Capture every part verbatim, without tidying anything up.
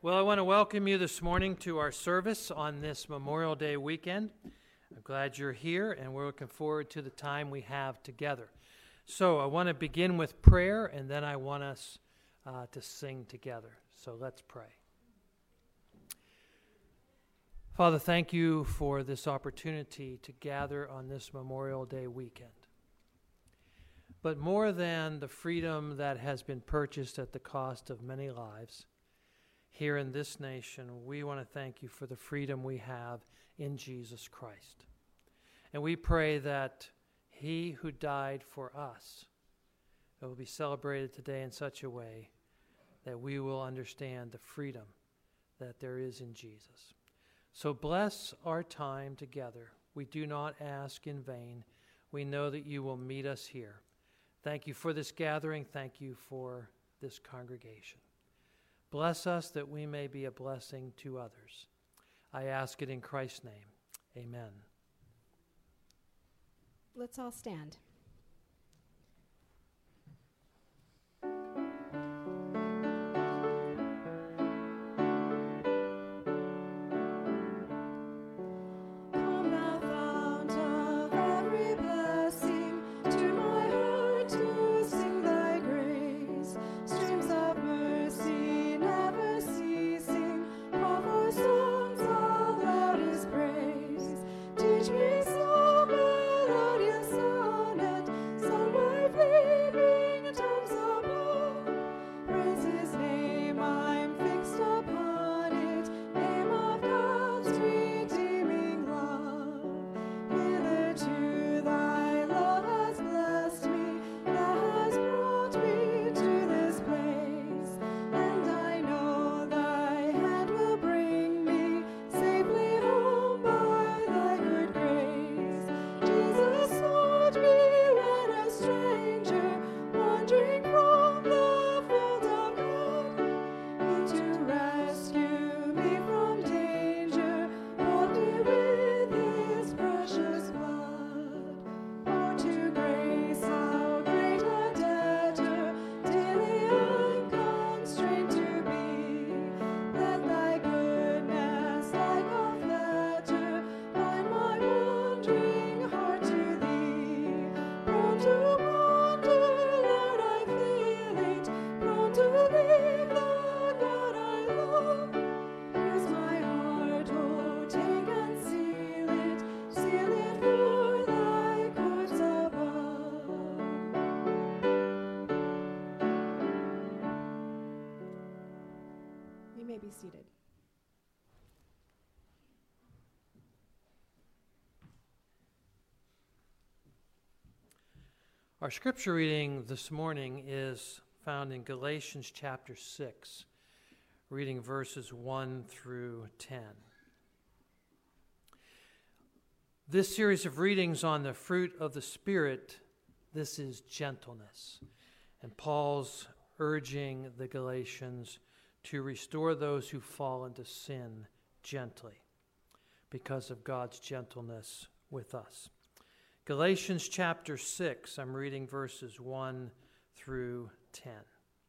Well, I want to welcome you this morning to our service on this Memorial Day weekend. I'm glad you're here, and we're looking forward to the time we have together. So I want to begin with prayer, and then I want us uh, to sing together. So let's pray. Father, thank you for this opportunity to gather on this Memorial Day weekend. But more than the freedom that has been purchased at the cost of many lives, here in this nation, we want to thank you for the freedom we have in Jesus Christ. And we pray that he who died for us will be celebrated today in such a way that we will understand the freedom that there is in Jesus. So bless our time together. We do not ask in vain. We know that you will meet us here. Thank you for this gathering. Thank you for this congregation. Bless us that we may be a blessing to others. I ask it in Christ's name. Amen. Let's all stand. Be seated. Our scripture reading this morning is found in Galatians chapter six, reading verses one through ten. This series of readings on the fruit of the Spirit, this is gentleness. And Paul's urging the Galatians to restore those who fall into sin gently because of God's gentleness with us. Galatians chapter six, I'm reading verses one through ten.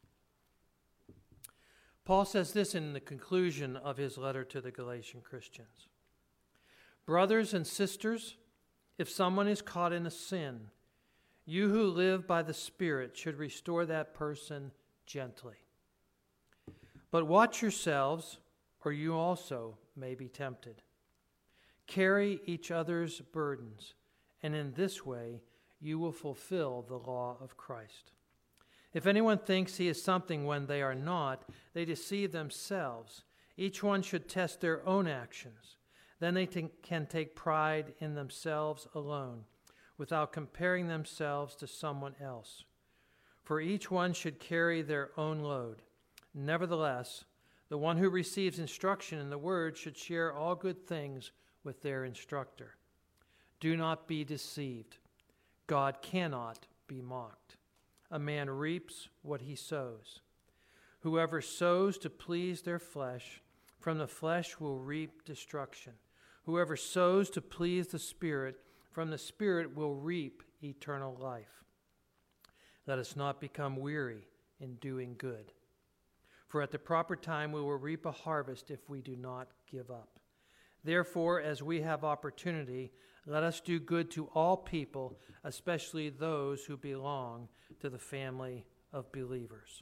Paul says this in the conclusion of his letter to the Galatian Christians. Brothers and sisters, if someone is caught in a sin, you who live by the Spirit should restore that person gently. But watch yourselves, or you also may be tempted. Carry each other's burdens, and in this way you will fulfill the law of Christ. If anyone thinks he is something when they are not, they deceive themselves. Each one should test their own actions. Then they t- can take pride in themselves alone, without comparing themselves to someone else. For each one should carry their own load. Nevertheless, the one who receives instruction in the word should share all good things with their instructor. Do not be deceived. God cannot be mocked. A man reaps what he sows. Whoever sows to please their flesh, from the flesh will reap destruction. Whoever sows to please the Spirit, from the Spirit will reap eternal life. Let us not become weary in doing good. For at the proper time we will reap a harvest if we do not give up. Therefore, as we have opportunity, let us do good to all people, especially those who belong to the family of believers.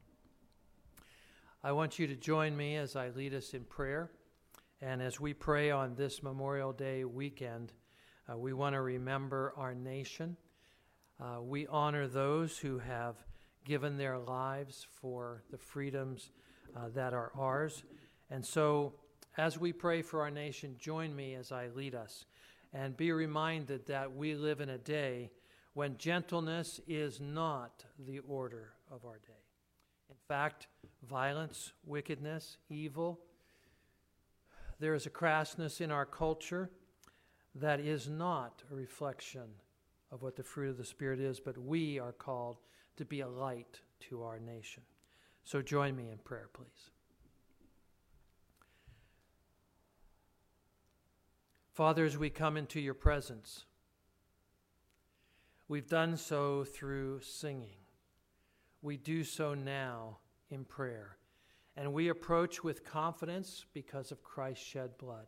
I want you to join me as I lead us in prayer. And as we pray on this Memorial Day weekend, uh, we want to remember our nation. Uh, we honor those who have given their lives for the freedoms uh, that are ours. And so, as we pray for our nation, join me as I lead us. And be reminded that we live in a day when gentleness is not the order of our day. In fact, violence, wickedness, evil, there is a crassness in our culture that is not a reflection of what the fruit of the Spirit is, but we are called to be a light to our nation. So join me in prayer, please. Father, as we come into your presence, we've done so through singing. We do so now in prayer. And we approach with confidence because of Christ's shed blood.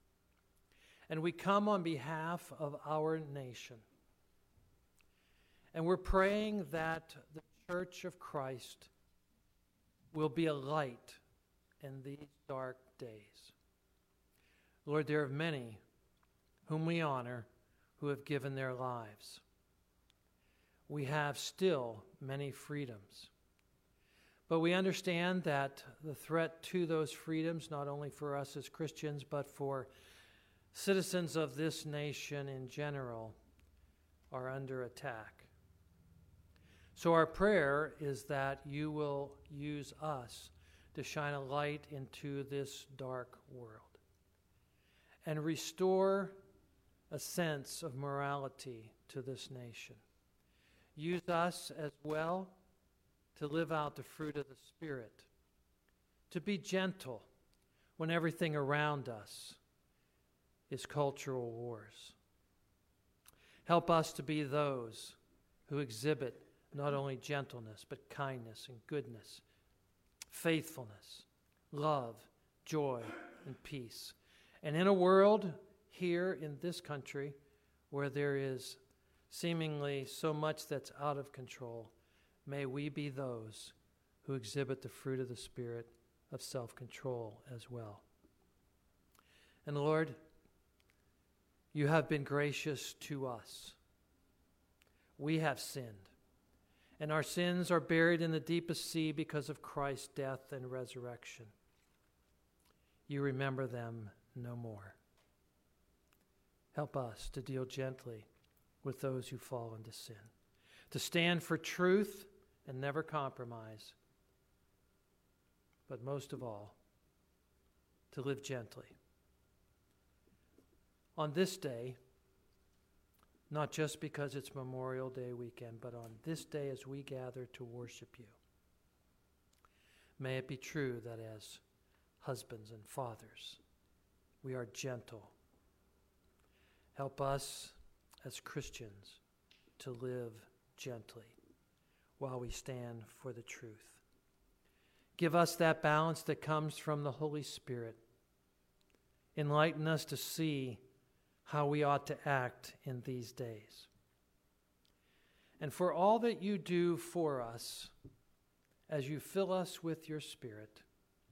And we come on behalf of our nation. And we're praying that the Church of Christ will be a light in these dark days. Lord, there are many whom we honor who have given their lives. We have still many freedoms. But we understand that the threat to those freedoms, not only for us as Christians, but for citizens of this nation in general, are under attack. So our prayer is that you will use us to shine a light into this dark world and restore a sense of morality to this nation. Use us as well to live out the fruit of the Spirit, to be gentle when everything around us is cultural wars. Help us to be those who exhibit not only gentleness, but kindness and goodness, faithfulness, love, joy, and peace. And in a world here in this country where there is seemingly so much that's out of control, may we be those who exhibit the fruit of the Spirit of self-control as well. And Lord, you have been gracious to us. We have sinned, and our sins are buried in the deepest sea because of Christ's death and resurrection. You remember them no more. Help us to deal gently with those who fall into sin, to stand for truth and never compromise, but most of all, to live gently. On this day, not just because it's Memorial Day weekend, but on this day as we gather to worship you, may it be true that as husbands and fathers, we are gentle. Help us as Christians to live gently while we stand for the truth. Give us that balance that comes from the Holy Spirit. Enlighten us to see how we ought to act in these days. And for all that you do for us, as you fill us with your Spirit,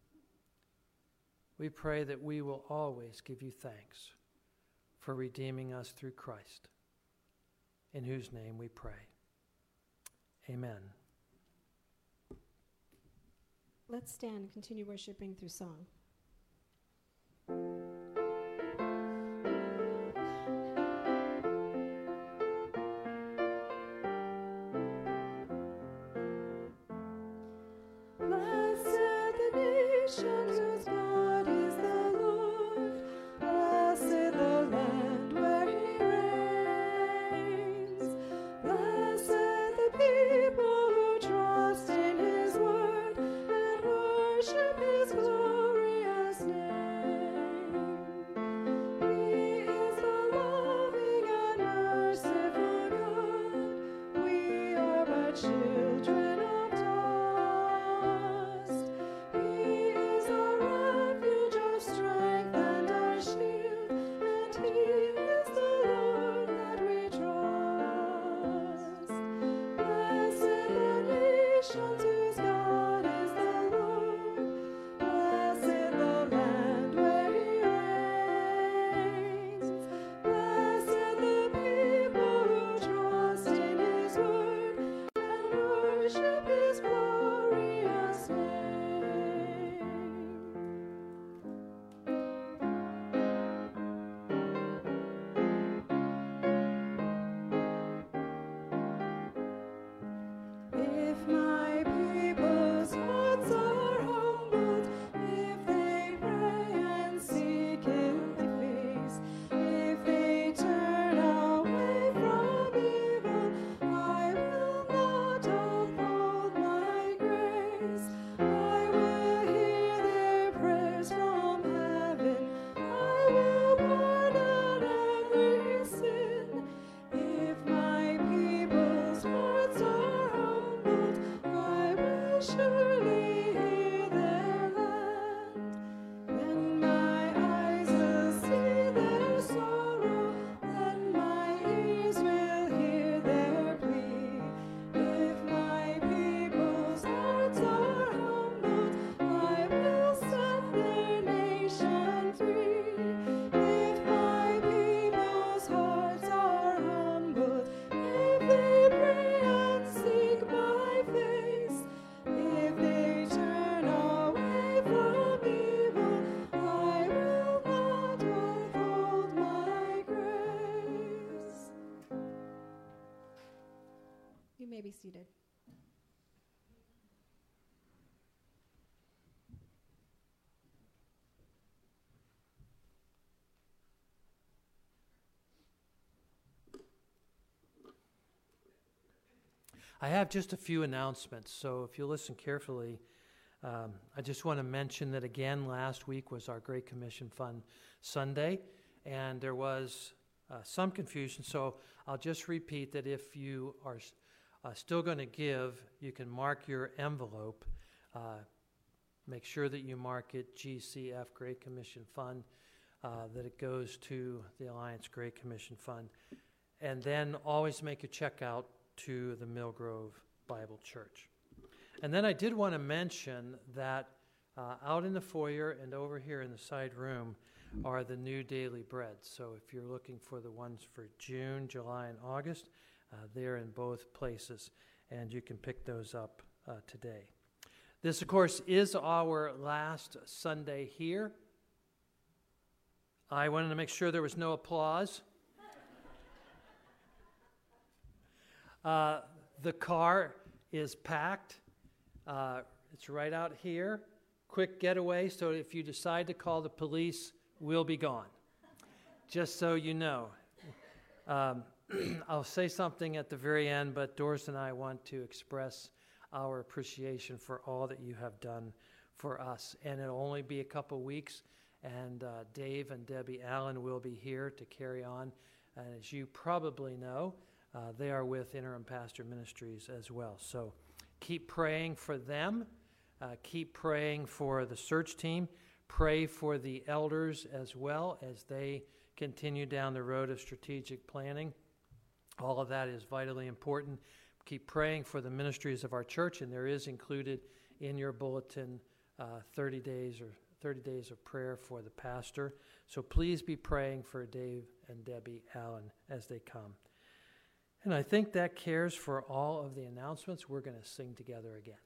we pray that we will always give you thanks for redeeming us through Christ, in whose name we pray. Amen. Let's stand and continue worshiping through song. Blessed the nation whose God is the Lord. Blessed the land where he reigns. Blessed the people who trust in his word and worship his glory. be seated. I have just a few announcements, so if you listen carefully, um, I just want to mention that again, last week was our Great Commission Fund Sunday, and there was uh, some confusion, so I'll just repeat that if you are uh, still going to give, you can mark your envelope. Uh, make sure that you mark it G C F, Great Commission Fund, uh, that it goes to the Alliance Great Commission Fund, and then always make your check out to the Mill Grove Bible Church. And then I did want to mention that uh, out in the foyer and over here in the side room are the new daily breads. So if you're looking for the ones for June, July, and August, uh, they're in both places, and you can pick those up uh, today. This, of course, is our last Sunday here. I wanted to make sure there was no applause. Uh, the car is packed. Uh, it's right out here. Quick getaway, so if you decide to call the police, we'll be gone. Just so you know. Um, I'll say something at the very end, but Doris and I want to express our appreciation for all that you have done for us. And it'll only be a couple weeks, and uh, Dave and Debbie Allen will be here to carry on. And as you probably know, Uh, they are with Interim Pastor Ministries as well. So keep praying for them. Uh, keep praying for the search team. Pray for the elders as well as they continue down the road of strategic planning. All of that is vitally important. Keep praying for the ministries of our church, and there is included in your bulletin uh, thirty days or thirty days of prayer for the pastor. So please be praying for Dave and Debbie Allen as they come. And I think that cares for all of the announcements. We're going to sing together again.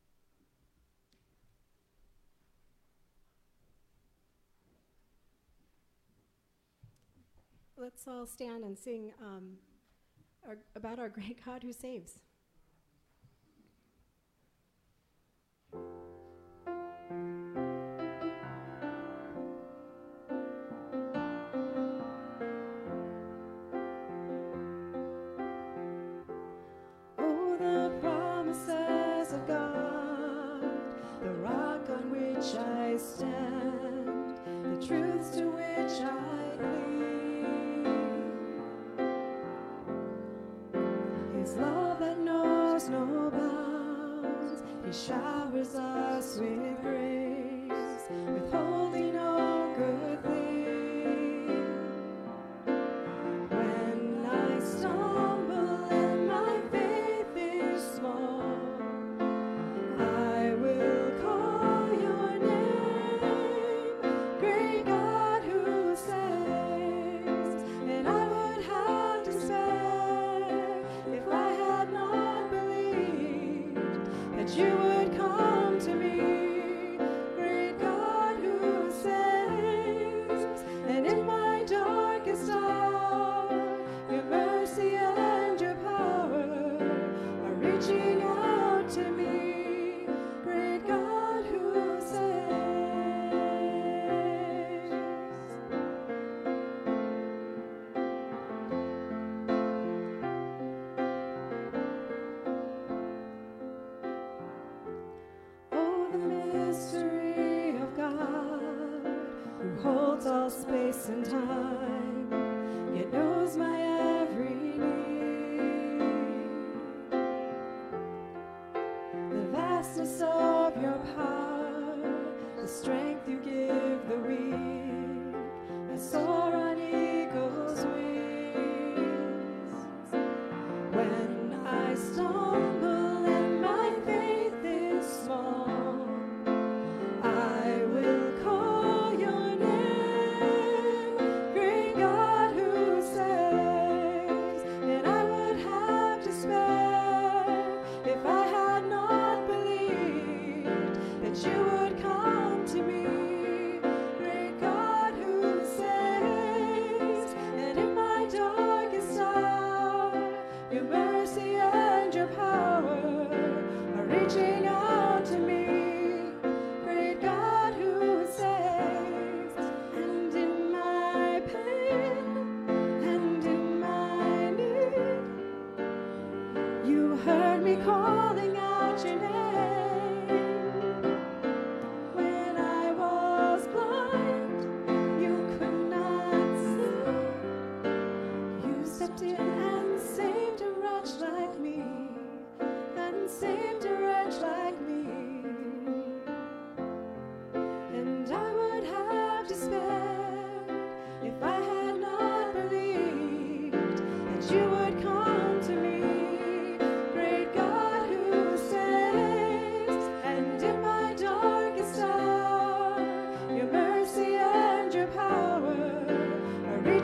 Let's all stand and sing um, our, about our great God who saves. I stand, the truths to which I cling. His love that knows no bounds, He showers us with grace, withholding no good thing. When I stumble and my faith is small, I will call you would come to me, great God who saves. And in my darkest hour, your mercy and your power are reaching out to me, great God who saves. Holds all space and time, yet knows my every need. The vastness of your power, the strength you give the weak, I soar on eagle's wings. When I stumble and my faith is small, I will call your name.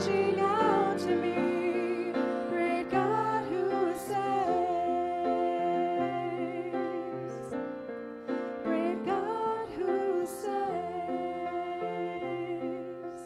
reaching out to me, great God who saves, great God who saves.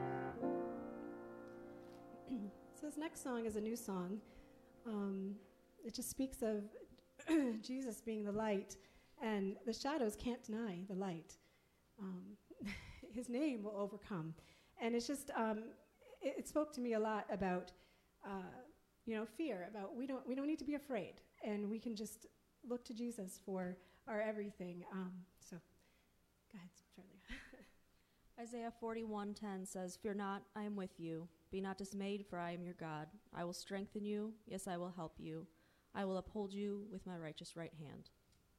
So this next song is a new song. Um, it just speaks of Jesus being the light, and the shadows can't deny the light. Um, his name will overcome. And it's just, um, it, it spoke to me a lot about, uh, you know, fear, about we don't, we don't need to be afraid, and we can just look to Jesus for our everything. Um, so, go ahead, Charlie. Isaiah forty-one ten says, "Fear not, I am with you. Be not dismayed, for I am your God. I will strengthen you. Yes, I will help you. I will uphold you with my righteous right hand."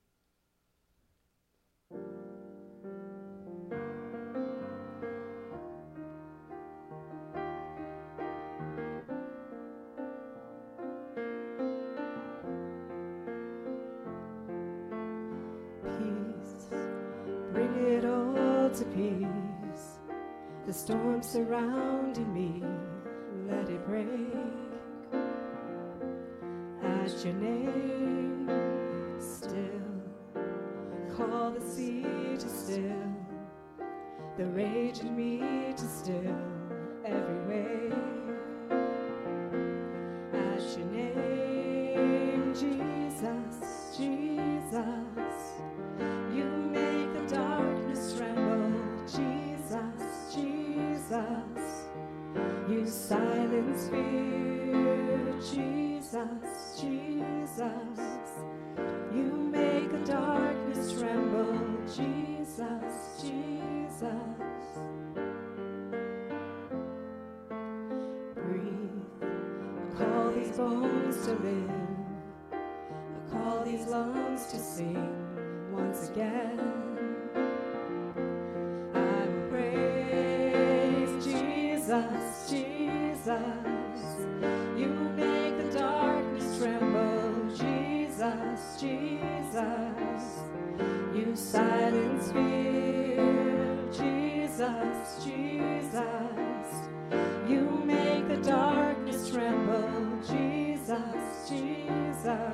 Peace, bring it all to peace. The storm surrounding me, let it break. At your name, still, call the sea to still, the rage in me to still every wave. At your name, Jesus, Jesus, you make the darkness tremble. Jesus, Jesus, you silence fear. Jesus, Jesus, you make the darkness tremble. Jesus, Jesus, breathe, call these bones to live, call these lungs to sing once again. I will praise Jesus, Jesus, you make the darkness tremble. Jesus, Jesus, you silence fear. Jesus, Jesus, you make the darkness tremble. Jesus, Jesus.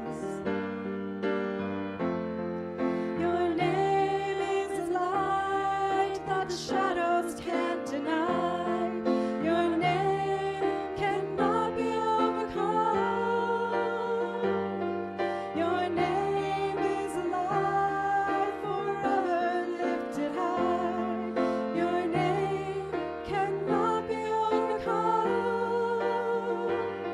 Your name is a light that the shadows can't deny. Your name cannot be overcome. Your name is alive, forever lifted high. Your name cannot be overcome.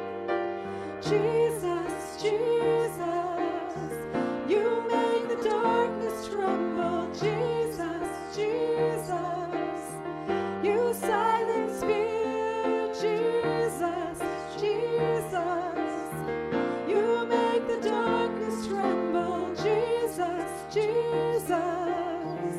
Jesus, Jesus, you make the darkness tremble. Jesus, Jesus, you silence fear. Jesus, Jesus, you make the darkness tremble. Jesus, Jesus,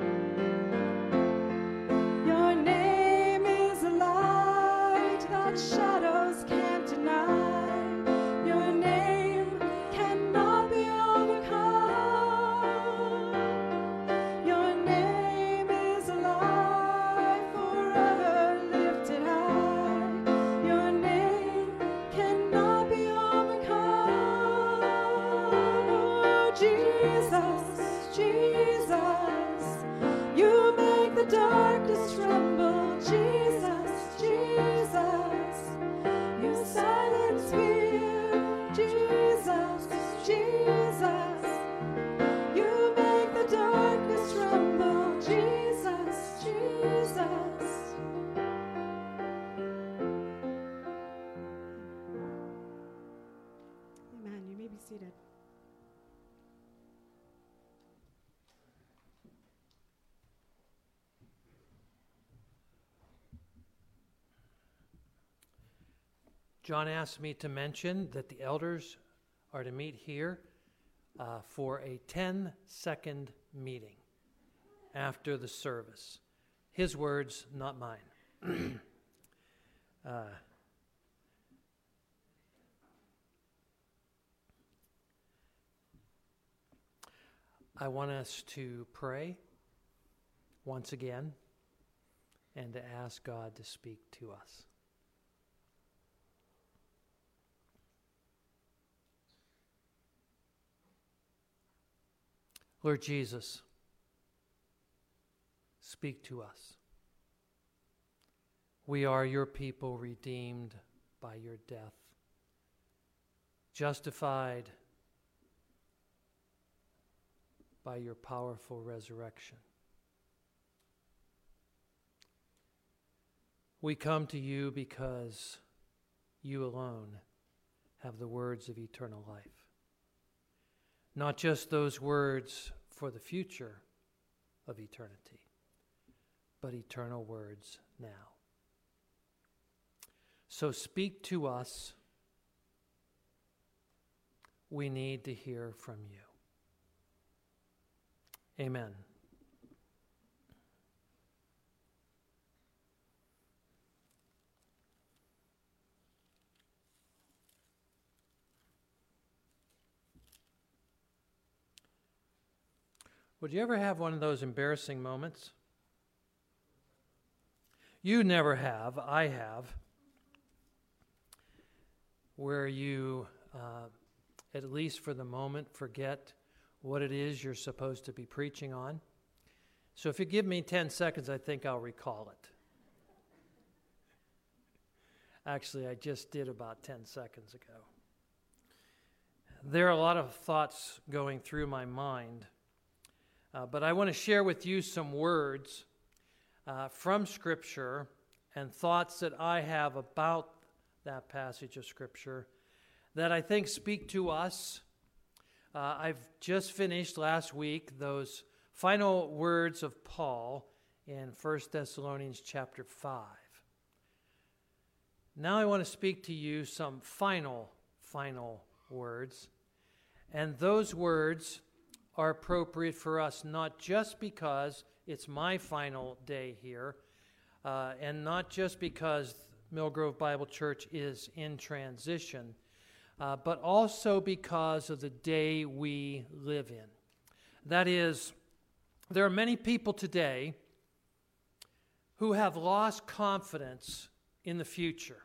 your name is a light that shadows can't deny. Your name cannot be overcome. Your name is alive, forever lifted high. Your name cannot be overcome. Oh, Jesus, Jesus, you make the darkness tremble. Jesus, Jesus, you silence fear. Jesus, Jesus, you make the darkness tremble. Jesus, Jesus. Amen. You may be seated. John asked me to mention that the elders are to meet here uh, for a ten-second meeting after the service. His words, not mine. uh, I want us to pray once again and to ask God to speak to us. Lord Jesus, speak to us. We are your people, redeemed by your death, justified by your powerful resurrection. We come to you because you alone have the words of eternal life. Not just those words for the future of eternity, but eternal words now. So speak to us. We need to hear from you. Amen. Would you ever have one of those embarrassing moments? You never have. I have. Where you, uh, at least for the moment, forget what it is you're supposed to be preaching on. So if you give me ten seconds, I think I'll recall it. Actually, I just did about ten seconds ago. There are a lot of thoughts going through my mind. Uh, but I want to share with you some words uh, from Scripture and thoughts that I have about that passage of Scripture that I think speak to us. Uh, I've just finished last week those final words of Paul in First Thessalonians chapter five. Now I want to speak to you some final, final words. And those words are appropriate for us, not just because it's my final day here, uh, and not just because Mill Grove Bible Church is in transition, uh, but also because of the day we live in. That is, there are many people today who have lost confidence in the future.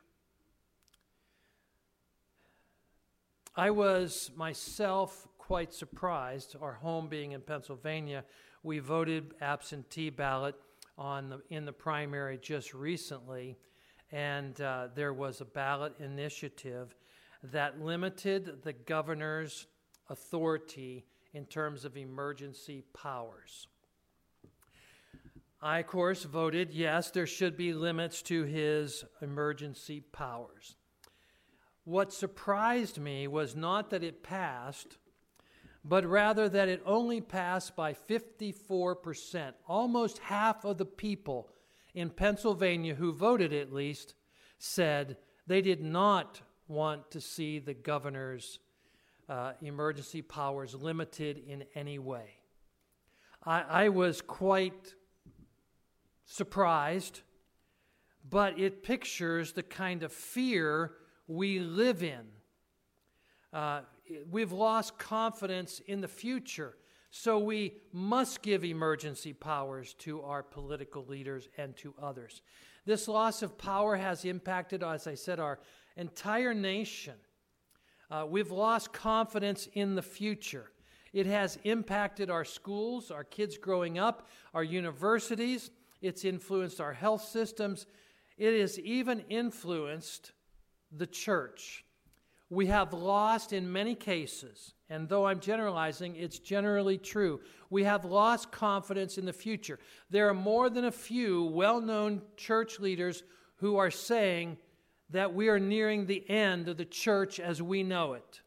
I was myself quite surprised. Our home being in Pennsylvania, we voted absentee ballot on the, in the primary just recently, and uh, there was a ballot initiative that limited the governor's authority in terms of emergency powers. I, of course, voted yes, there should be limits to his emergency powers. What surprised me was not that it passed, but rather that it only passed by fifty-four percent. Almost half of the people in Pennsylvania who voted, at least, said they did not want to see the governor's uh, emergency powers limited in any way. I, I was quite surprised, but it pictures the kind of fear we live in. Uh, we've lost confidence in the future, so we must give emergency powers to our political leaders and to others. This loss of power has impacted, as I said, our entire nation. Uh, we've lost confidence in the future. It has impacted our schools, our kids growing up, our universities. It's influenced our health systems. It has even influenced the church. We have lost in many cases, and though I'm generalizing, it's generally true. We have lost confidence in the future. There are more than a few well-known church leaders who are saying that we are nearing the end of the church as we know it.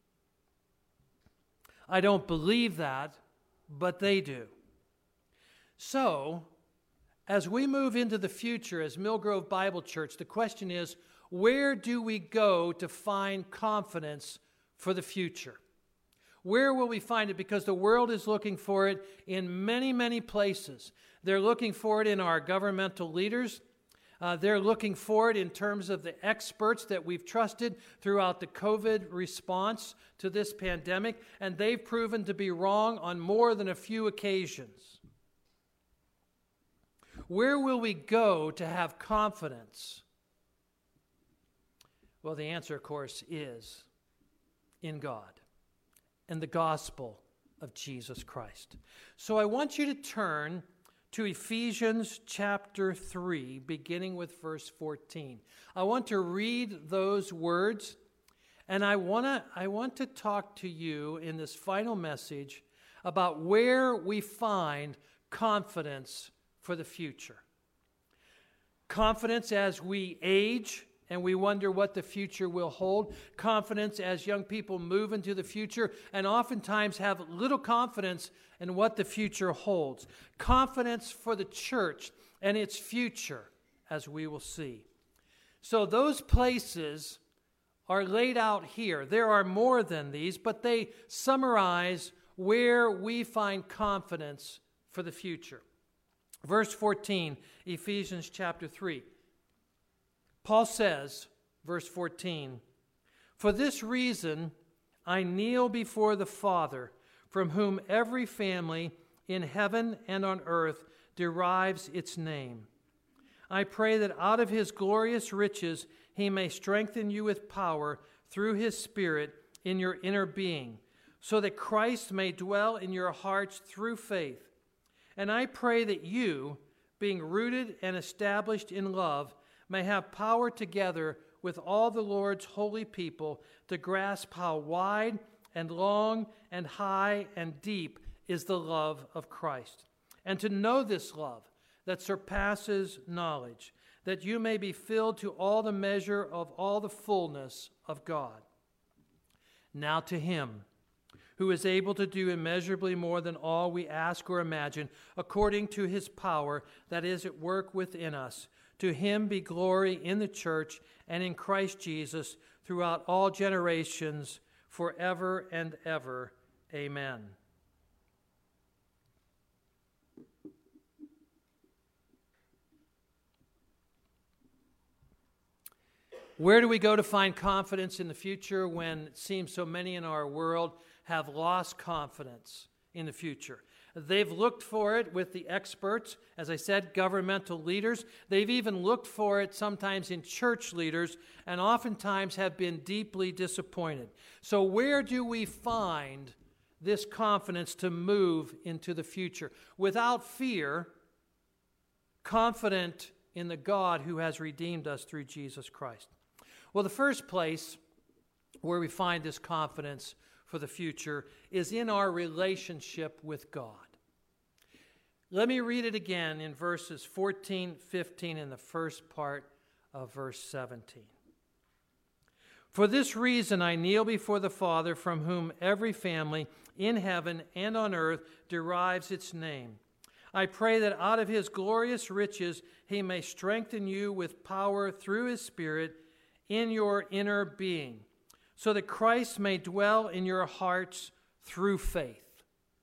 I don't believe that, but they do. So, as we move into the future as Mill Grove Bible Church, the question is, where do we go to find confidence for the future? Where will we find it? Because the world is looking for it in many, many places. They're looking for it in our governmental leaders. Uh, they're looking for it in terms of the experts that we've trusted throughout the COVID response to this pandemic, and they've proven to be wrong on more than a few occasions. Where will we go to have confidence? Well, the answer, of course, is in God and the gospel of Jesus Christ. So I want you to turn to Ephesians chapter three, beginning with verse fourteen. I want to read those words, and I want to I want to talk to you in this final message about where we find confidence for the future. Confidence as we age and we wonder what the future will hold. Confidence as young people move into the future and oftentimes have little confidence in what the future holds. Confidence for the church and its future, as we will see. So those places are laid out here. There are more than these, but they summarize where we find confidence for the future. Verse fourteen, Ephesians chapter three. Paul says, verse fourteen, "For this reason I kneel before the Father, from whom every family in heaven and on earth derives its name. I pray that out of his glorious riches he may strengthen you with power through his Spirit in your inner being, so that Christ may dwell in your hearts through faith. And I pray that you, being rooted and established in love, may have power together with all the Lord's holy people to grasp how wide and long and high and deep is the love of Christ, and to know this love that surpasses knowledge, that you may be filled to all the measure of all the fullness of God. Now to him who is able to do immeasurably more than all we ask or imagine, according to his power that is at work within us. To him be glory in the church and in Christ Jesus throughout all generations, forever and ever. Amen." Where do we go to find confidence in the future when it seems so many in our world have lost confidence in the future? They've looked for it with the experts, as I said, governmental leaders. They've even looked for it sometimes in church leaders, and oftentimes have been deeply disappointed. So where do we find this confidence to move into the future? Without fear, confident in the God who has redeemed us through Jesus Christ. Well, the first place where we find this confidence for the future is in our relationship with God. Let me read it again in verses fourteen, fifteen, and the first part of verse seventeen. "For this reason I kneel before the Father, from whom every family in heaven and on earth derives its name. I pray that out of his glorious riches he may strengthen you with power through his Spirit in your inner being, so that Christ may dwell in your hearts through faith."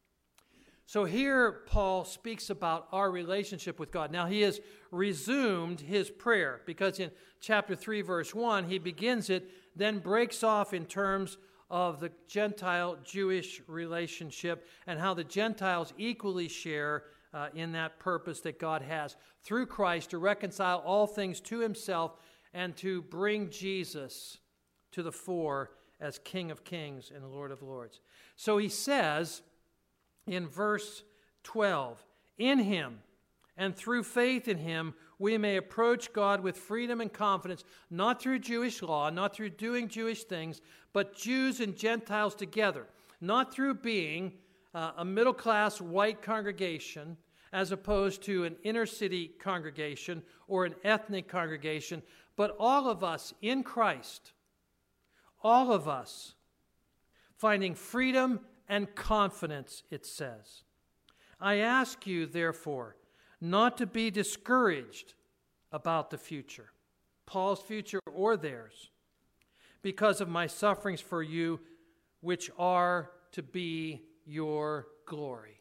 So here Paul speaks about our relationship with God. Now he has resumed his prayer, because in chapter three, verse one, he begins it, then breaks off in terms of the Gentile-Jewish relationship and how the Gentiles equally share uh, in that purpose that God has through Christ to reconcile all things to himself and to bring Jesus to the fore as King of Kings and Lord of Lords. So he says in verse twelve, "In him and through faith in him we may approach God with freedom and confidence, not through Jewish law, not through doing Jewish things, but Jews and Gentiles together, not through being uh, a middle-class white congregation as opposed to an inner-city congregation or an ethnic congregation, but all of us in Christ, all of us finding freedom and confidence," it says. "I ask you, therefore, not to be discouraged about the future," Paul's future or theirs, "because of my sufferings for you, which are to be your glory."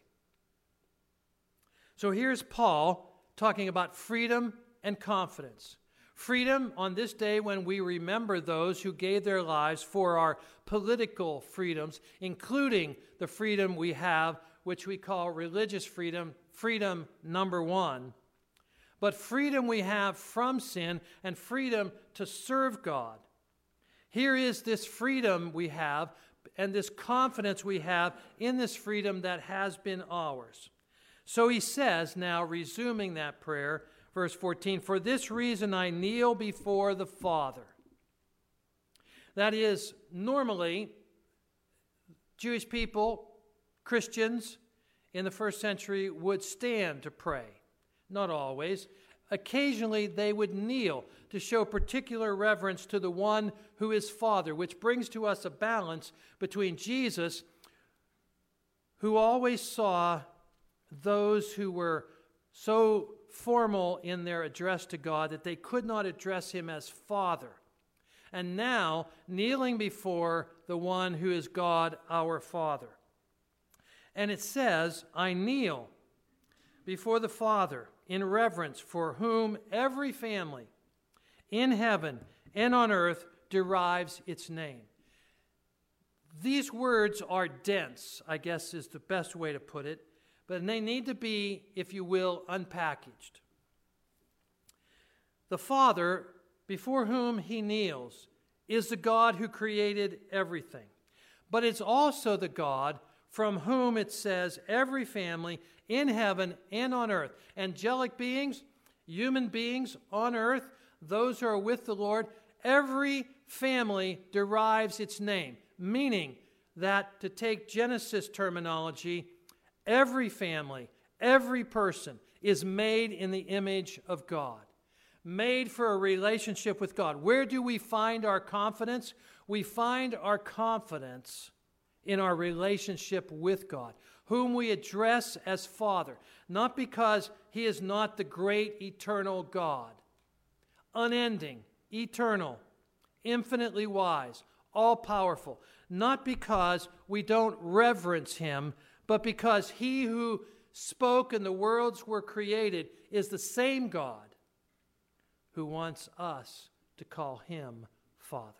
So here's Paul talking about freedom and confidence. Freedom on this day when we remember those who gave their lives for our political freedoms, including the freedom we have, which we call religious freedom, freedom number one. but freedom we have from sin and freedom to serve God. Here is this freedom we have and this confidence we have in this freedom that has been ours. So he says, now resuming that prayer, verse fourteen, "For this reason I kneel before the Father." That is, normally, Jewish people, Christians in the first century would stand to pray. Not always. Occasionally they would kneel to show particular reverence to the one who is Father, which brings to us a balance between Jesus, who always saw those who were so formal in their address to God that they could not address him as Father, and now kneeling before the one who is God, our Father. And it says, "I kneel before the Father in reverence, for whom every family in heaven and on earth derives its name." These words are dense, I guess is the best way to put it, but they need to be, if you will, unpackaged. The Father, before whom he kneels, is the God who created everything. But it's also the God from whom it says every family in heaven and on earth, angelic beings, human beings on earth, those who are with the Lord, every family derives its name, meaning that, to take Genesis terminology, every family, every person is made in the image of God, made for a relationship with God. Where do we find our confidence? We find our confidence in our relationship with God, whom we address as Father, not because he is not the great eternal God, unending, eternal, infinitely wise, all-powerful, not because we don't reverence him, but because he who spoke and the worlds were created is the same God who wants us to call him Father.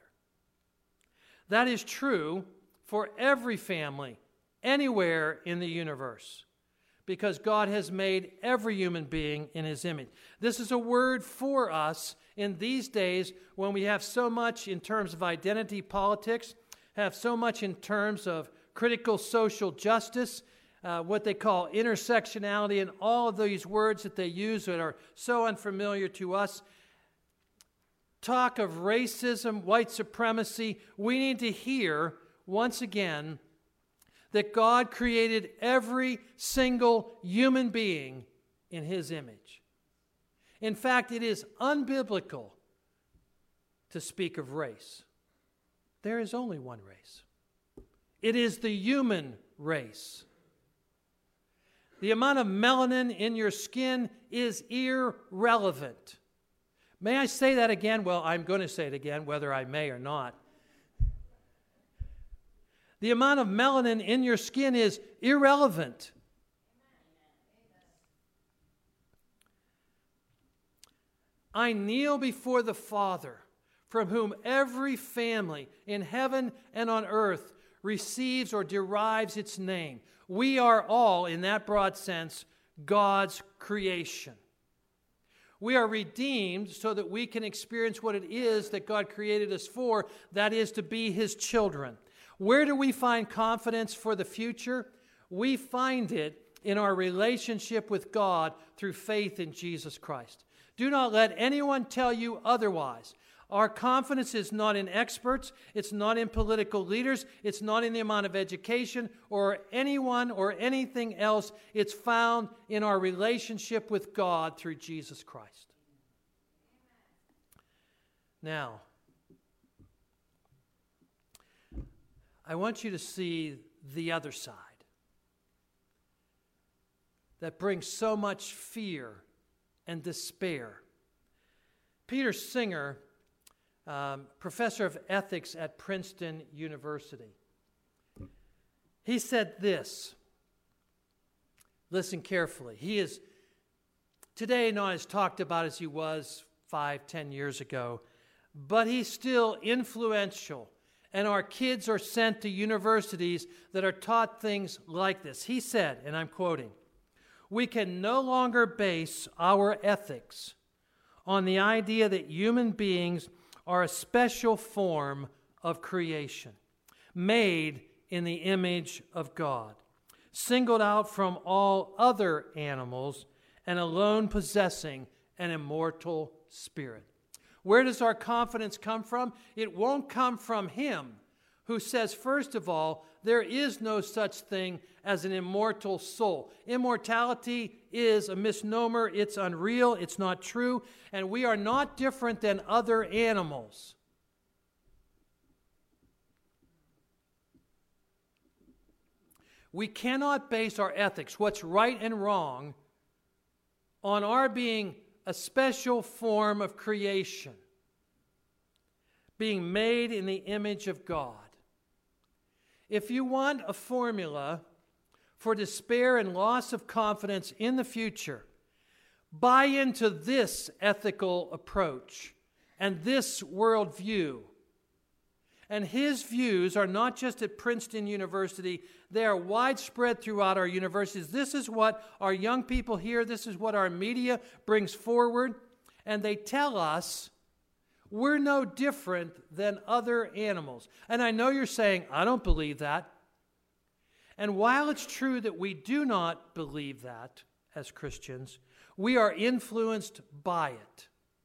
That is true for every family anywhere in the universe, because God has made every human being in his image. This is a word for us in these days when we have so much in terms of identity politics, have so much in terms of critical social justice, uh, what they call intersectionality, and all of these words that they use that are so unfamiliar to us. Talk of racism, white supremacy. We need to hear once again that God created every single human being in his image. In fact, it is unbiblical to speak of race. There is only one race. It is the human race. The amount of melanin in your skin is irrelevant. May I say that again? Well, I'm going to say it again, whether I may or not. The amount of melanin in your skin is irrelevant. I kneel before the Father, from whom every family in heaven and on earth receives or derives its name. We are all, in that broad sense, God's creation. We are redeemed so that we can experience what it is that God created us for, that is, to be his children. Where do we find confidence for the future? We find it in our relationship with God through faith in Jesus Christ. Do not let anyone tell you otherwise. Our confidence is not in experts, it's not in political leaders, it's not in the amount of education or anyone or anything else. It's found in our relationship with God through Jesus Christ. Now, I want you to see the other side that brings so much fear and despair. Peter Singer, um, professor of ethics at Princeton University, he said this. Listen carefully. He is today not as talked about as he was five, ten years ago, but he's still influential. And our kids are sent to universities that are taught things like this. He said, and I'm quoting, We can no longer base our ethics on the idea that human beings are a special form of creation, made in the image of God, singled out from all other animals and alone possessing an immortal spirit. Where does our confidence come from? It won't come from Him, who says, first of all, there is no such thing as an immortal soul. Immortality is a misnomer. It's unreal. It's not true. And we are not different than other animals. We cannot base our ethics, what's right and wrong, on our being a special form of creation, being made in the image of God. If you want a formula for despair and loss of confidence in the future, buy into this ethical approach and this worldview. And his views are not just at Princeton University, they are widespread throughout our universities. This is what our young people hear, this is what our media brings forward, and they tell us we're no different than other animals. And I know you're saying, I don't believe that. And while it's true that we do not believe that as Christians, we are influenced by it.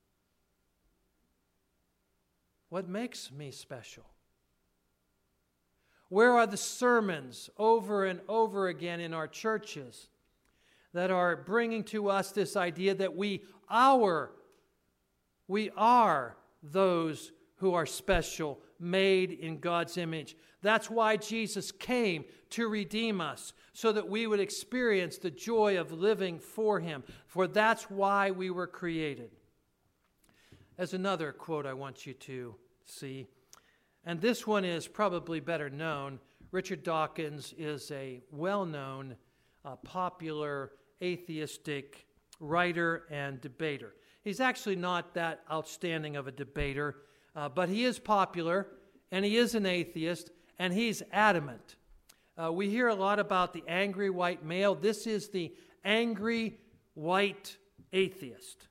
What makes me special? Where are the sermons over and over again in our churches that are bringing to us this idea that we our we are those who are special, made in God's image? That's why Jesus came, to redeem us, so that we would experience the joy of living for Him. For that's why we were created. As another quote I want you to see, and this one is probably better known. Richard Dawkins is a well-known, uh, popular, atheistic writer and debater. He's actually not that outstanding of a debater, uh, but he is popular, and he is an atheist, and he's adamant. Uh, we hear a lot about the angry white male. This is the angry white atheist.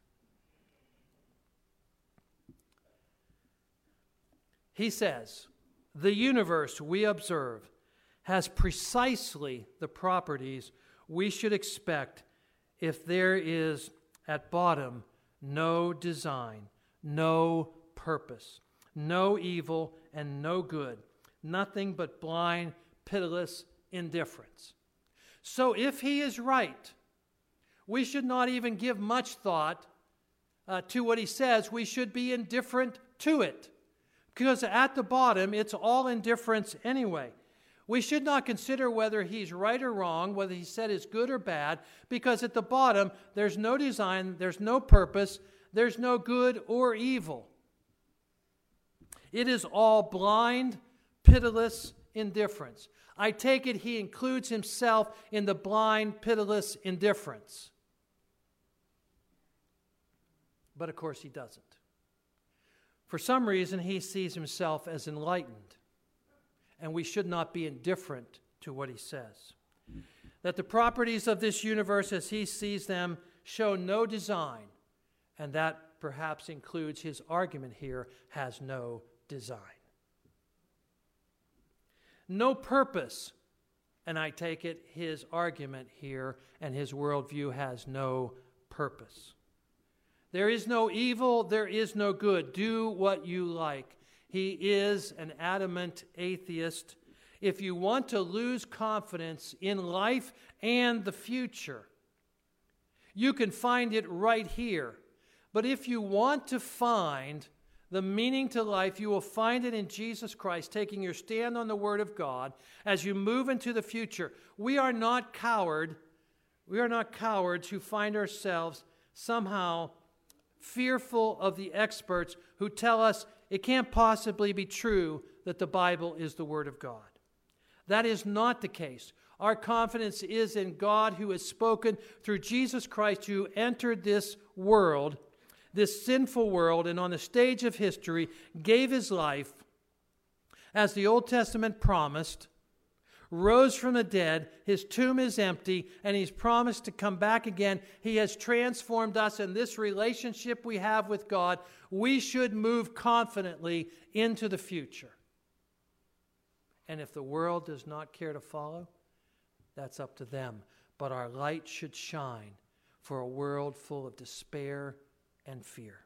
He says, the universe we observe has precisely the properties we should expect if there is, at bottom, no design, no purpose, no evil and no good, nothing but blind, pitiless indifference. So if he is right, we should not even give much thought uh, to what he says. We should be indifferent to it. Because at the bottom, it's all indifference anyway. We should not consider whether he's right or wrong, whether he said is good or bad, because at the bottom, there's no design, there's no purpose, there's no good or evil. It is all blind, pitiless indifference. I take it he includes himself in the blind, pitiless indifference. But of course he doesn't. For some reason, he sees himself as enlightened, and we should not be indifferent to what he says. That the properties of this universe as he sees them show no design, and that perhaps includes his argument here, has no design. No purpose, and I take it his argument here and his worldview has no purpose. There is no evil, there is no good. Do what you like. He is an adamant atheist. If you want to lose confidence in life and the future, you can find it right here. But if you want to find the meaning to life, you will find it in Jesus Christ, taking your stand on the Word of God as you move into the future. We are not coward. We are not cowards who find ourselves somehow fearful of the experts who tell us it can't possibly be true that the Bible is the Word of God. That is not the case. Our confidence is in God who has spoken through Jesus Christ, who entered this world, this sinful world, and on the stage of history gave his life as the Old Testament promised, rose from the dead, his tomb is empty, and he's promised to come back again. He has transformed us, and this relationship we have with God, we should move confidently into the future. And if the world does not care to follow, that's up to them. But our light should shine for a world full of despair and fear.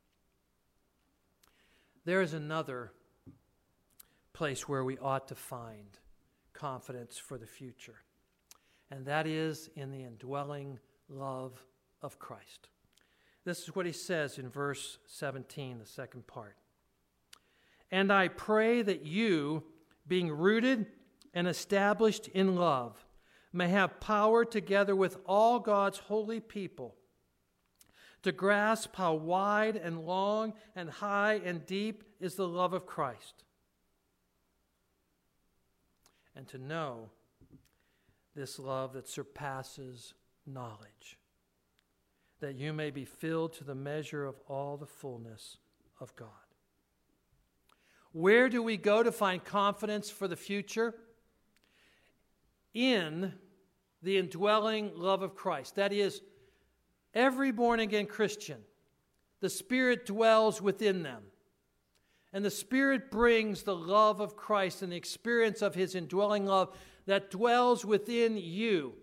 There is another place where we ought to find confidence for the future, and that is in the indwelling love of Christ. This is what he says in verse seventeen, the second part. And I pray that you, being rooted and established in love, may have power together with all God's holy people to grasp how wide and long and high and deep is the love of Christ, and to know this love that surpasses knowledge, that you may be filled to the measure of all the fullness of God. Where do we go to find confidence for the future? In the indwelling love of Christ. That is, every born-again Christian, the Spirit dwells within them. And the Spirit brings the love of Christ and the experience of his indwelling love that dwells within you.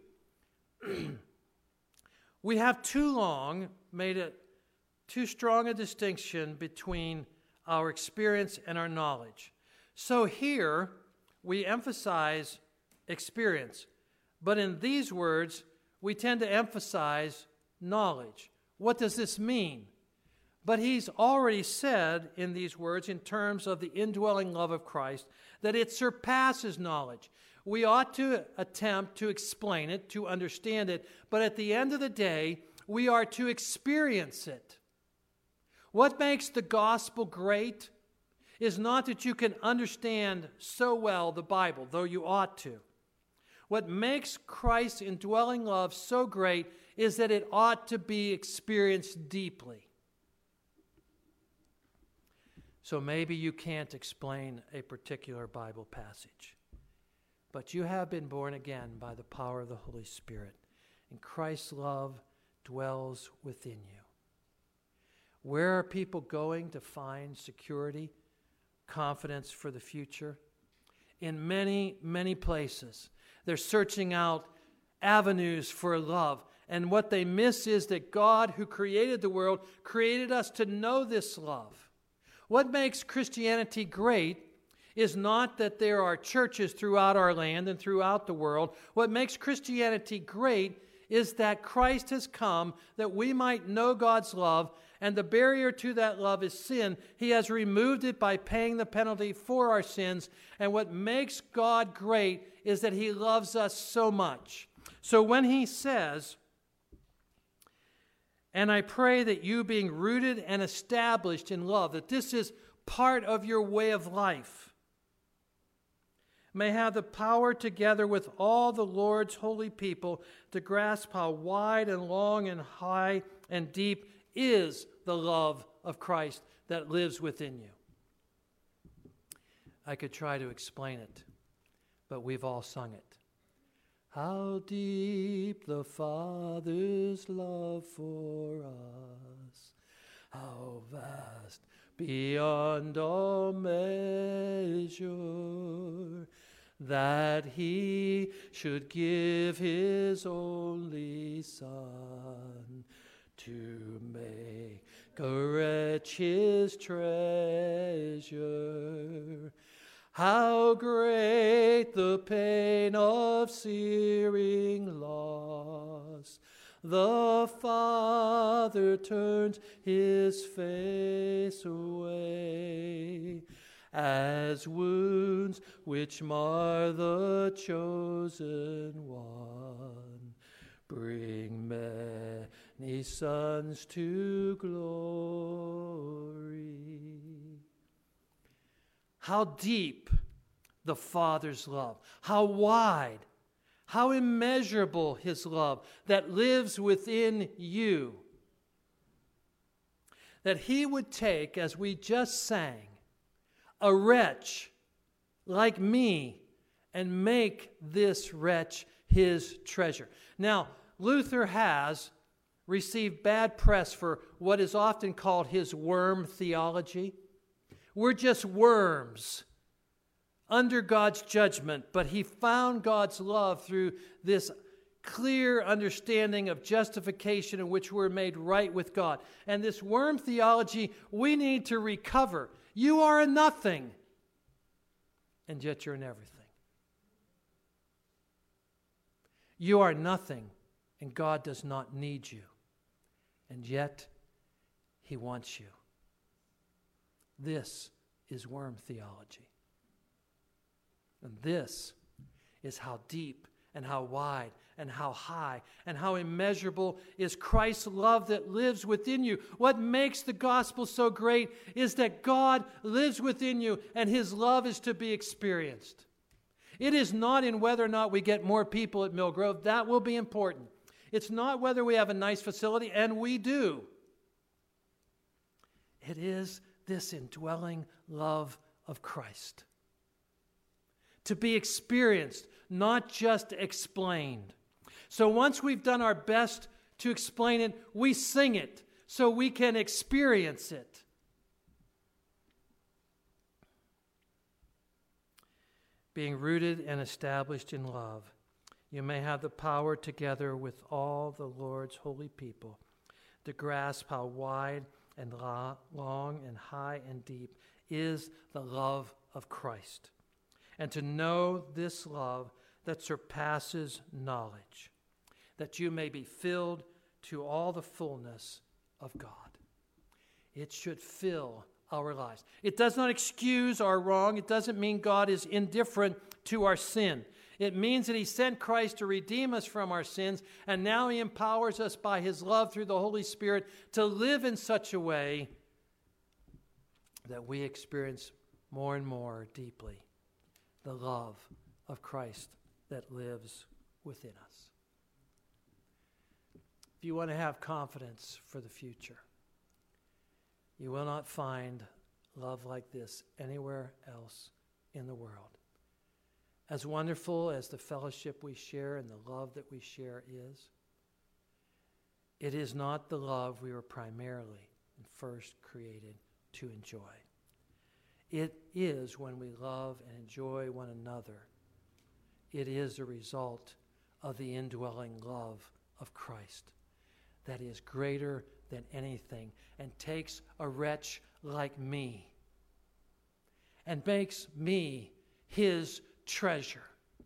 We have too long made it too strong a distinction between our experience and our knowledge. So here we emphasize experience, but in these words we tend to emphasize knowledge. What does this mean? But he's already said in these words, in terms of the indwelling love of Christ, that it surpasses knowledge. We ought to attempt to explain it, to understand it, but at the end of the day, we are to experience it. What makes the gospel great is not that you can understand so well the Bible, though you ought to. What makes Christ's indwelling love so great is that it ought to be experienced deeply. So maybe you can't explain a particular Bible passage, but you have been born again by the power of the Holy Spirit, and Christ's love dwells within you. Where are people going to find security, confidence for the future? In many, many places. They're searching out avenues for love. And what they miss is that God, who created the world, created us to know this love. What makes Christianity great is not that there are churches throughout our land and throughout the world. What makes Christianity great is that Christ has come that we might know God's love, and the barrier to that love is sin. He has removed it by paying the penalty for our sins, and what makes God great is that he loves us so much. So when he says, and I pray that you, being rooted and established in love, that this is part of your way of life, may have the power together with all the Lord's holy people to grasp how wide and long and high and deep is the love of Christ that lives within you. I could try to explain it, but we've all sung it. How deep the Father's love for us, how vast beyond all measure, that he should give his only Son to make a wretch his treasure. How great the pain of searing loss! The Father turns his face away, as wounds which mar the chosen one bring many sons to glory. How deep the Father's love, how wide, how immeasurable his love that lives within you. That he would take, as we just sang, a wretch like me and make this wretch his treasure. Now, Luther has received bad press for what is often called his worm theology. We're just worms under God's judgment, but he found God's love through this clear understanding of justification in which we're made right with God. And this worm theology we need to recover. You are a nothing, and yet you're an everything. You are nothing, and God does not need you, and yet he wants you. This is worm theology. And this is how deep and how wide and how high and how immeasurable is Christ's love that lives within you. What makes the gospel so great is that God lives within you and his love is to be experienced. It is not in whether or not we get more people at Mill Grove. That will be important. It's not whether we have a nice facility, and we do. It is this indwelling love of Christ. To be experienced, not just explained. So once we've done our best to explain it, we sing it so we can experience it. Being rooted and established in love, you may have the power together with all the Lord's holy people to grasp how wide and long and high and deep is the love of Christ, and to know this love that surpasses knowledge, that you may be filled to all the fullness of God. It should fill our lives. It does not excuse our wrong. It doesn't mean God is indifferent to our sin. It means that he sent Christ to redeem us from our sins, and now he empowers us by his love through the Holy Spirit to live in such a way that we experience more and more deeply the love of Christ that lives within us. If you want to have confidence for the future, you will not find love like this anywhere else in the world. As wonderful as the fellowship we share and the love that we share is, it is not the love we were primarily and first created to enjoy. It is when we love and enjoy one another. It is a result of the indwelling love of Christ that is greater than anything and takes a wretch like me and makes me his treasure.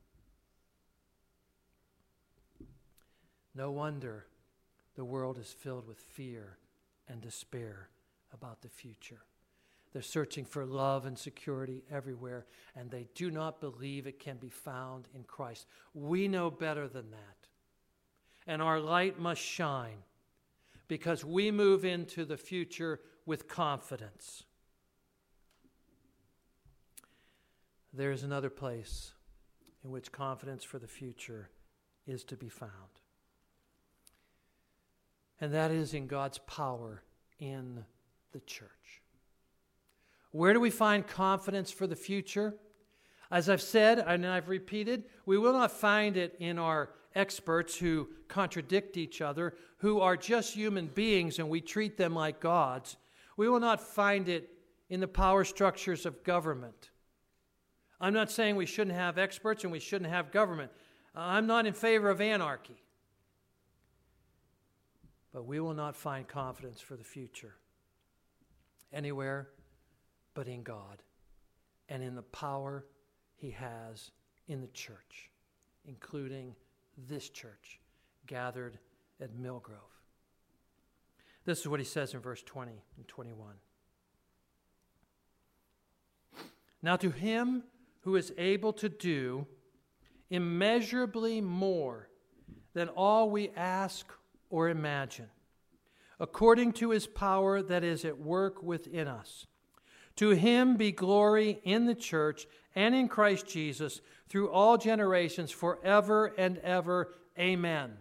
No wonder the world is filled with fear and despair about the future. They're searching for love and security everywhere, and they do not believe it can be found in Christ. We know better than that. And our light must shine because we move into the future with confidence. There is another place in which confidence for the future is to be found. And that is in God's power in the church. Where do we find confidence for the future? As I've said, and I've repeated, we will not find it in our experts who contradict each other, who are just human beings and we treat them like gods. We will not find it in the power structures of government. I'm not saying we shouldn't have experts and we shouldn't have government. I'm not in favor of anarchy. But we will not find confidence for the future anywhere but in God and in the power he has in the church, including this church gathered at Mill Grove. This is what he says in verse twenty and twenty-one. Now to him who is able to do immeasurably more than all we ask or imagine, according to his power that is at work within us. To him be glory in the church and in Christ Jesus through all generations, forever and ever. Amen.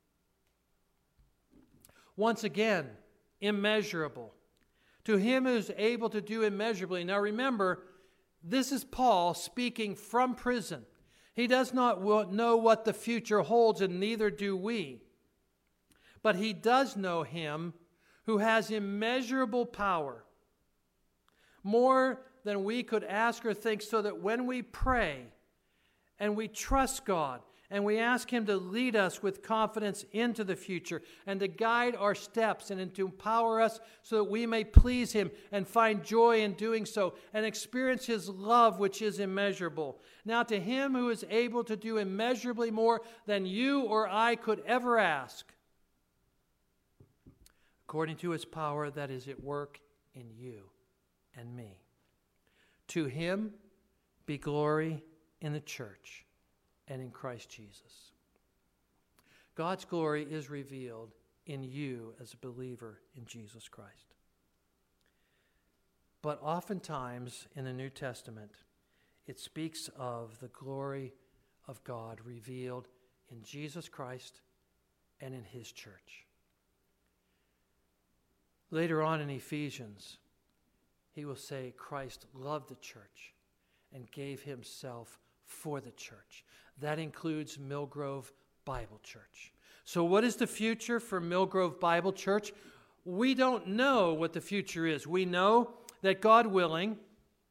Once again, immeasurable. To him who is able to do immeasurably. Now remember, this is Paul speaking from prison. He does not know what the future holds, and neither do we. But he does know him who has immeasurable power, more than we could ask or think, so that when we pray and we trust God and we ask him to lead us with confidence into the future and to guide our steps and to empower us so that we may please him and find joy in doing so and experience his love, which is immeasurable. Now to him who is able to do immeasurably more than you or I could ever ask, according to his power that is at work in you and me. To him be glory in the church and in Christ Jesus. God's glory is revealed in you as a believer in Jesus Christ. But oftentimes in the New Testament, it speaks of the glory of God revealed in Jesus Christ and in his church. Later on in Ephesians, he will say Christ loved the church and gave himself for the church. That includes Millgrove Bible Church. So what is the future for Millgrove Bible Church? We don't know what the future is. We know that, God willing,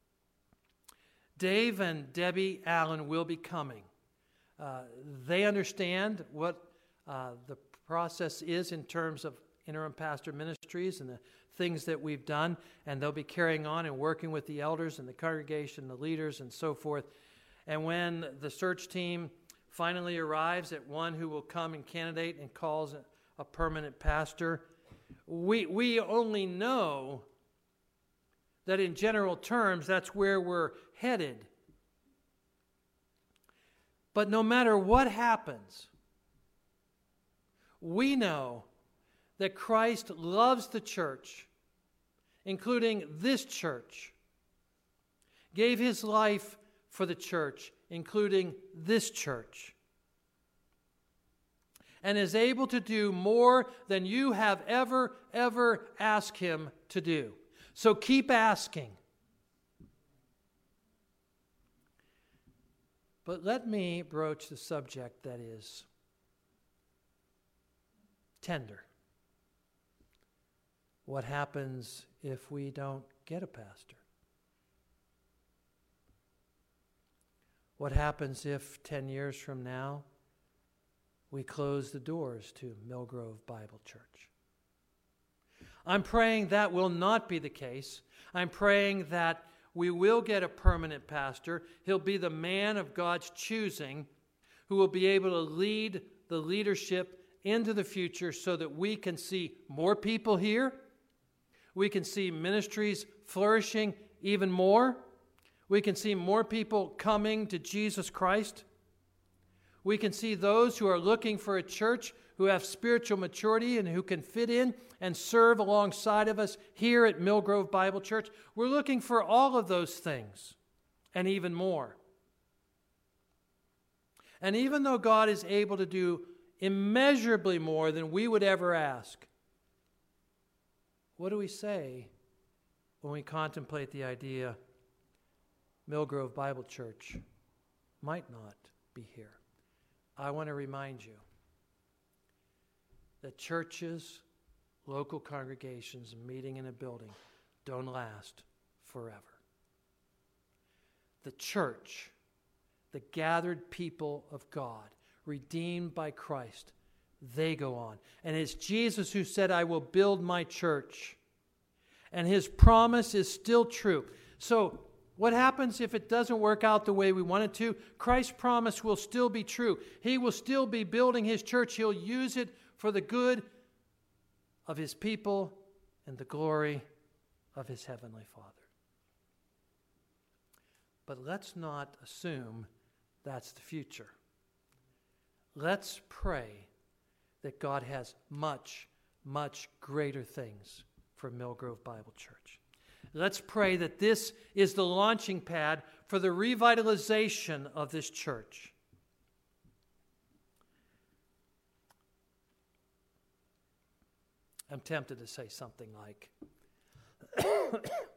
Dave and Debbie Allen will be coming. Uh, they understand what uh, the process is in terms of interim pastor ministries and the things that we've done, and they'll be carrying on and working with the elders and the congregation, the leaders, and so forth. And when the search team finally arrives at one who will come and candidate and calls a permanent pastor, we we only know that in general terms that's where we're headed. But no matter what happens, we know that Christ loves the church, including this church, gave his life for the church, including this church, and is able to do more than you have ever, ever asked him to do. So keep asking. But let me broach the subject that is tender. What happens if we don't get a pastor? What happens if ten years from now we close the doors to Millgrove Bible Church? I'm praying that will not be the case. I'm praying that we will get a permanent pastor. He'll be the man of God's choosing who will be able to lead the leadership into the future so that we can see more people here. We can see ministries flourishing even more. We can see more people coming to Jesus Christ. We can see those who are looking for a church who have spiritual maturity and who can fit in and serve alongside of us here at Millgrove Bible Church. We're looking for all of those things and even more. And even though God is able to do immeasurably more than we would ever ask, what do we say when we contemplate the idea Millgrove Bible Church might not be here? I want to remind you that churches, local congregations, meeting in a building don't last forever. The church, the gathered people of God, redeemed by Christ, they go on. And it's Jesus who said, I will build my church. And his promise is still true. So what happens if it doesn't work out the way we want it to? Christ's promise will still be true. He will still be building his church. He'll use it for the good of his people and the glory of his heavenly Father. But let's not assume that's the future. Let's pray that God has much, much greater things for Millgrove Bible Church. Let's pray that this is the launching pad for the revitalization of this church. I'm tempted to say something like,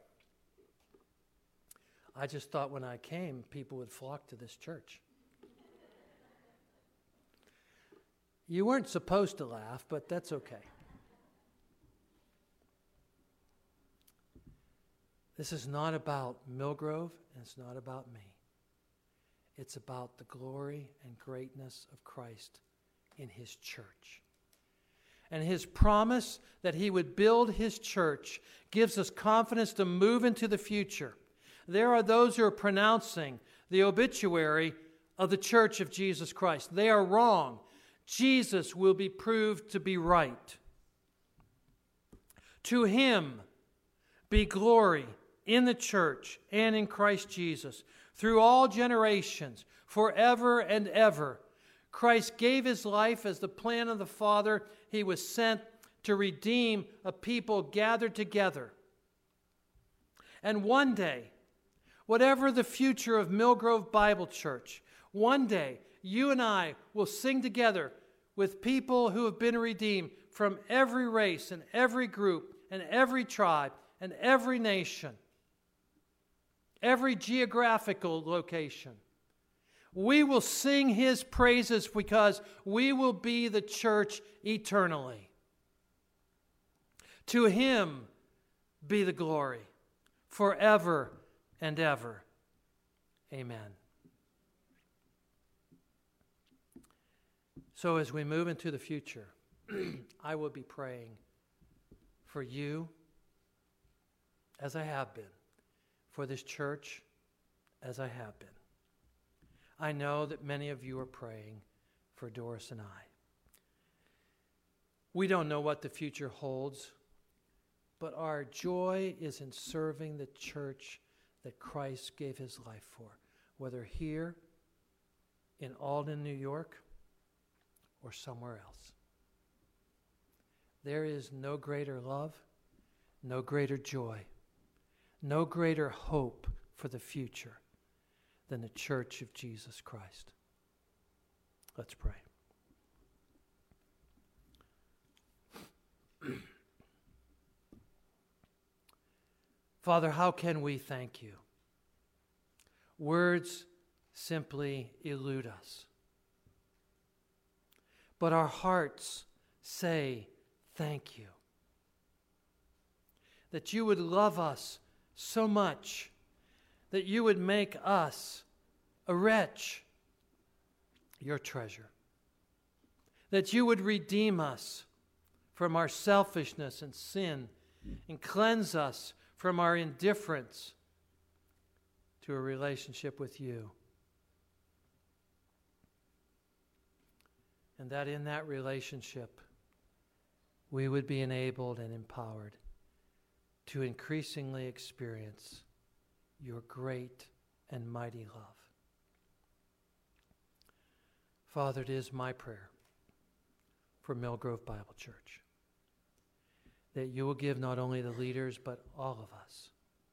I just thought when I came, people would flock to this church. You weren't supposed to laugh, but that's okay. This is not about Millgrove, and it's not about me. It's about the glory and greatness of Christ in his church. And his promise that he would build his church gives us confidence to move into the future. There are those who are pronouncing the obituary of the church of Jesus Christ. They are wrong. Jesus will be proved to be right. To him be glory in the church and in Christ Jesus through all generations, forever and ever. Christ gave his life as the plan of the Father. He was sent to redeem a people gathered together. And one day, whatever the future of Millgrove Bible Church, one day you and I will sing together with people who have been redeemed from every race and every group and every tribe and every nation, every geographical location. We will sing his praises because we will be the church eternally. To him be the glory forever and ever. Amen. So as we move into the future, I will be praying for you, as I have been, for this church, as I have been. I know that many of you are praying for Doris and I. We don't know what the future holds, but our joy is in serving the church that Christ gave his life for, whether here in Alden, New York, or somewhere else. There is no greater love, no greater joy, no greater hope for the future than the church of Jesus Christ. Let's pray. Father, how can we thank you? Words simply elude us. But our hearts say thank you. That you would love us so much that you would make us a wretch, your treasure. That you would redeem us from our selfishness and sin and cleanse us from our indifference to a relationship with you. And that in that relationship, we would be enabled and empowered to increasingly experience your great and mighty love. Father, it is my prayer for Millgrove Bible Church that you will give not only the leaders, but all of us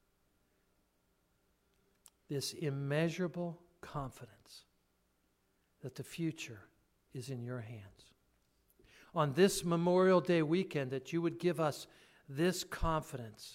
this immeasurable confidence that the future is in your hands. On this Memorial Day weekend, that you would give us this confidence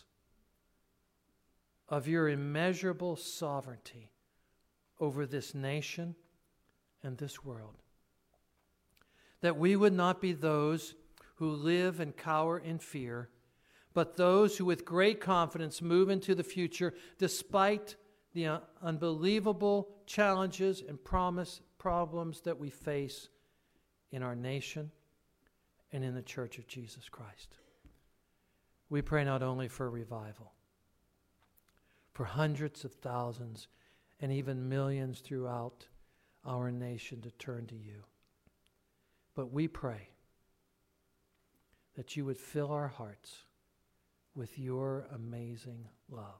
of your immeasurable sovereignty over this nation and this world. That we would not be those who live and cower in fear, but those who with great confidence move into the future despite the unbelievable challenges and promise problems that we face in our nation and in the Church of Jesus Christ. We pray not only for revival, for hundreds of thousands and even millions throughout our nation to turn to you, but we pray that you would fill our hearts with your amazing love.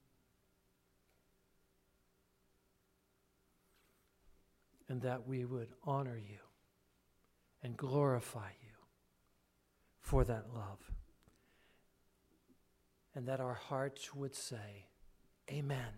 And that we would honor you and glorify you for that love. And that our hearts would say, Amen.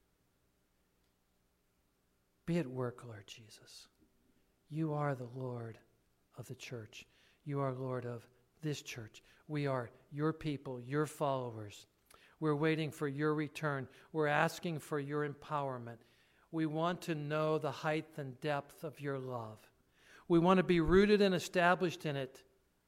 Be at work, Lord Jesus. You are the Lord of the church. You are Lord of this church. We are your people, your followers. We're waiting for your return. We're asking for your empowerment. We want to know the height and depth of your love. We want to be rooted and established in it.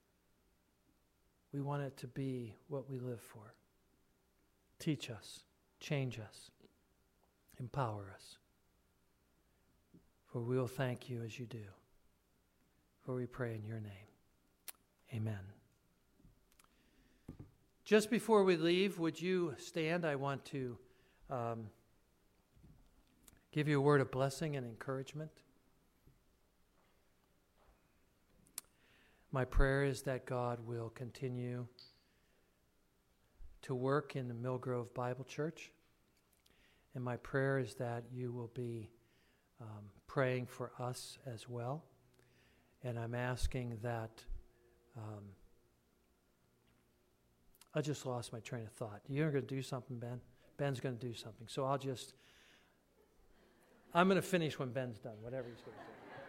We want it to be what we live for. Teach us, change us, empower us. For we will thank you as you do. For we pray in your name. Amen. Just before we leave, would you stand? I want to um, give you a word of blessing and encouragement. My prayer is that God will continue to work in the Mill Grove Bible Church. And my prayer is that you will be um, praying for us as well. And I'm asking that, um, I just lost my train of thought. You're going to do something, Ben? Ben's going to do something. So I'll just, I'm going to finish when Ben's done, whatever he's going to do.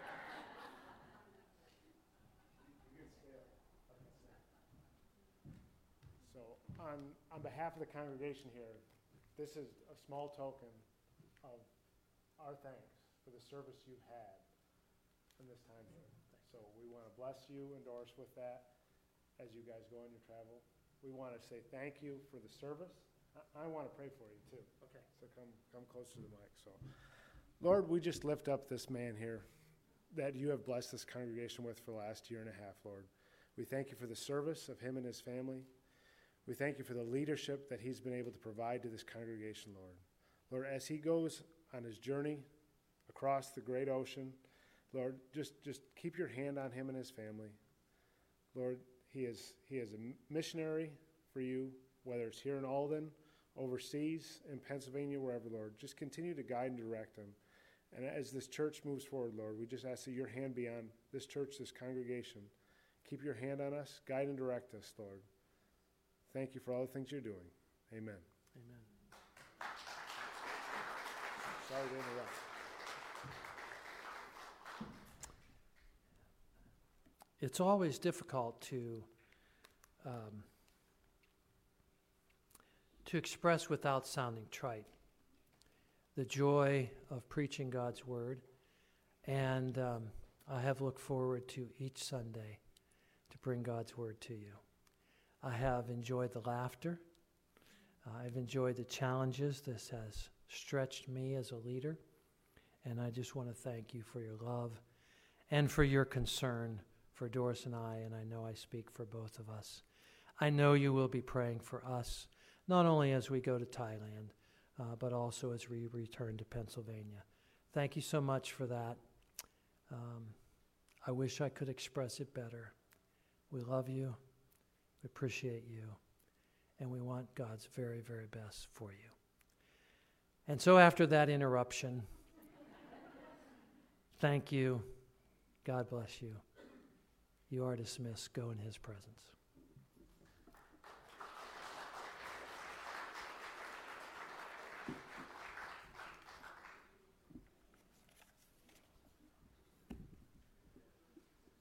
So on, on behalf of the congregation here, this is a small token of our thanks for the service you've had in this time here. So we want to bless you, endorse with that as you guys go on your travel. We want to say thank you for the service. I, I want to pray for you too. Okay. So come come close to the mic. So, Lord, we just lift up this man here that you have blessed this congregation with for the last year and a half, Lord. We thank you for the service of him and his family. We thank you for the leadership that he's been able to provide to this congregation, Lord. Lord, as he goes on his journey across the great ocean, Lord, just, just keep your hand on him and his family. Lord, he is he is a missionary for you, whether it's here in Alden, overseas, in Pennsylvania, wherever, Lord. Just continue to guide and direct him. And as this church moves forward, Lord, we just ask that your hand be on this church, this congregation. Keep your hand on us, guide and direct us, Lord. Thank you for all the things you're doing. Amen. Amen. Sorry to interrupt. It's always difficult to um, to express without sounding trite the joy of preaching God's word, and um, I have looked forward to each Sunday to bring God's word to you. I have enjoyed the laughter. Uh, I've enjoyed the challenges. This has stretched me as a leader, and I just want to thank you for your love and for your concern for Doris and I, and I know I speak for both of us. I know you will be praying for us, not only as we go to Thailand, uh, but also as we return to Pennsylvania. Thank you so much for that. Um, I wish I could express it better. We love you, we appreciate you, and we want God's very, very best for you. And so after that interruption, thank you. God bless you. You are dismissed. Go in his presence.